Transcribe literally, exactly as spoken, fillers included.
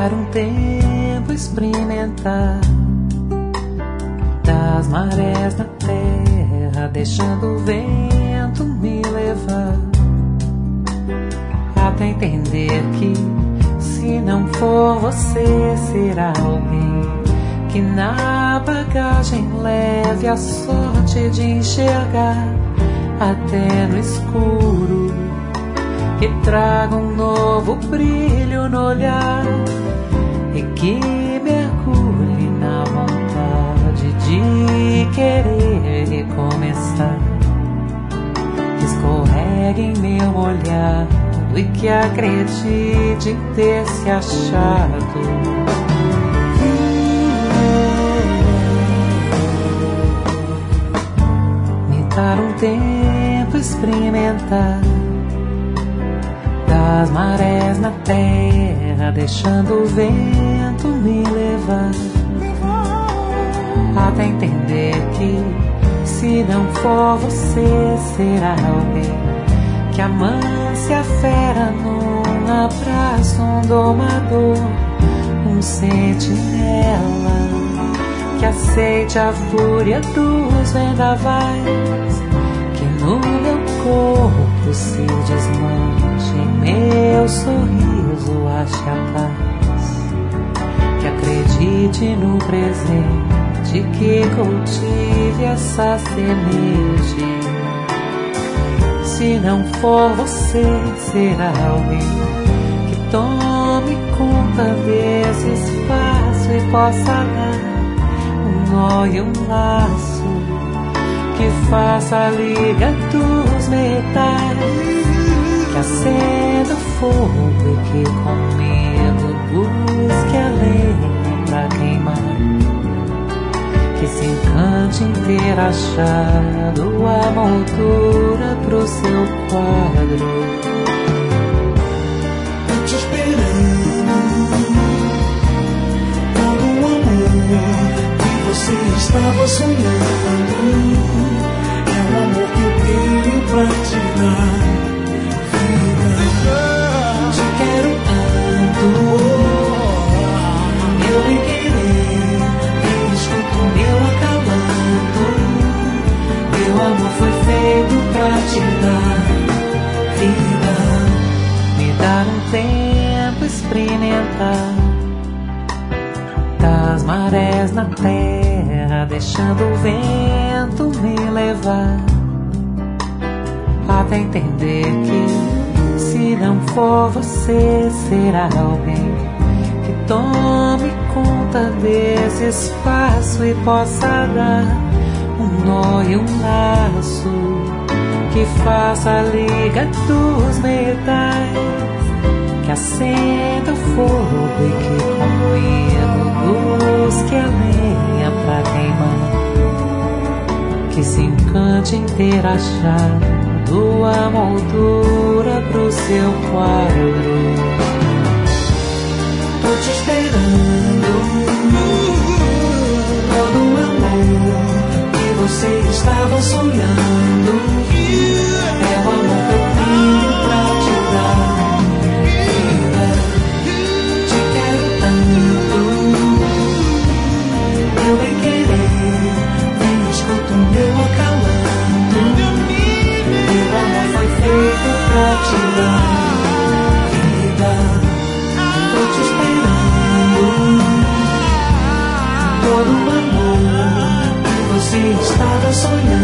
dar um tempo, experimentar das marés na terra, deixando o vento me levar, até entender que se não for você, será alguém que na bagagem leve a sorte de enxergar até no escuro, que traga um novo brilho no olhar e que mergulhe na vontade de querer recomeçar, que escorregue em meu olhar e que acredite em ter se achado. Me dar um tempo, experimentar das marés na terra, deixando o vento me levar, até entender que se não for você, será alguém que amance a fera num abraço, um domador, um sentinela que aceite a fúria dos vendavais, que no meu corpo se desmanche, meu sorriso ache a paz, que acredite no presente, que cultive essa semente. Se não for você, será alguém que tome conta desse espaço e possa dar um nó e um laço, que faça a liga dos metais, que acenda o fogo e que comigo busque a lenha pra queimar, que se encante em ter achado a moldura pro seu quadro. Tô te esperando, todo o amor que você estava sonhando, é o amor que eu tenho pra te dar, vida. Te quero tanto, eu nem querer, escuto meu acalanto, meu amor foi feito pra te dar, vida. Me dar um tempo, experimentar das marés na terra, deixando o vento me levar, até entender que se não for você, será alguém que tome conta desse espaço e possa dar um nó e um laço, que faça a liga dos metais, que acenda o fogo e que comigo busque a lenha pra queimar, que se encante em ter achado a moldura pro seu quadro. Tô te esperando, todo o amor que você estava sonhando, é o amor que eu tenho pra te dar, vida. Te quero tanto, eu bem querer, vem escuta o meu acalanto, meu amor foi feito pra te dar, vida. Tô te esperando, todo o amor que você estava sonhando,